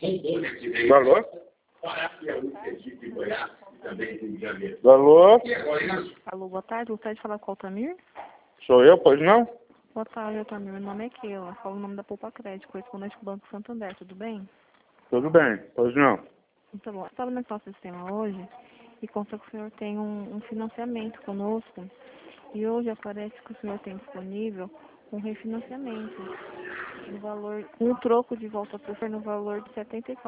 Alô? Alô? Alô, boa tarde. Gostaria de falar com o Altamir? Sou eu, pois não? Boa tarde, Altamir. Meu nome é Keila. Falo o nome da Poupa Crédito, correspondente do Banco Santander. Tudo bem? Tudo bem, pois não. Muito bom. Estava no nosso sistema hoje e consta que o senhor tem um financiamento conosco. E hoje aparece que o senhor tem disponível um refinanciamento no valor, um troco de volta para o senhor no valor de R$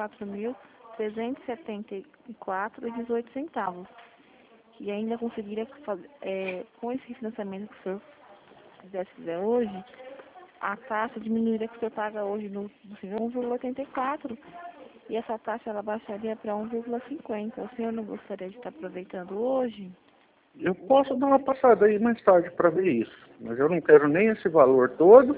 74.374,18. E ainda conseguiria fazer, com esse refinanciamento que o senhor fizer hoje, a taxa diminuiria que o senhor paga hoje do senhor 1,84 e essa taxa ela baixaria para 1,50. O senhor não gostaria de estar aproveitando hoje? Eu posso dar uma passada aí mais tarde para ver isso, mas eu não quero nem esse valor todo.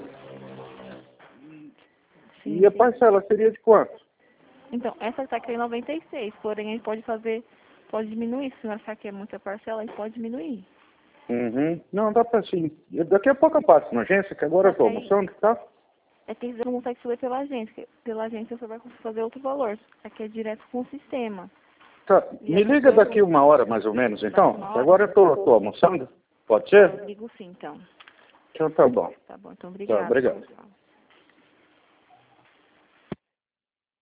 Sim, E a sim. parcela seria de quanto? Então, essa está aqui em 96, porém a gente pode diminuir. Se não achar que é muita parcela, a gente pode diminuir. Uhum. Não, dá para sim. Daqui a pouco eu passo na agência, que agora eu estou almoçando, tá? É que você não consegue fazer pela agência. Pela agência você vai conseguir fazer outro valor. Aqui é direto com o sistema. Tá. E Me a liga pessoa- daqui uma hora mais ou menos, então. Daqui uma hora? Agora eu tô almoçando. Pode Eu ser? ligo sim, então. Então tá bom. Tá bom, então Tá, obrigada. obrigado. Tchau.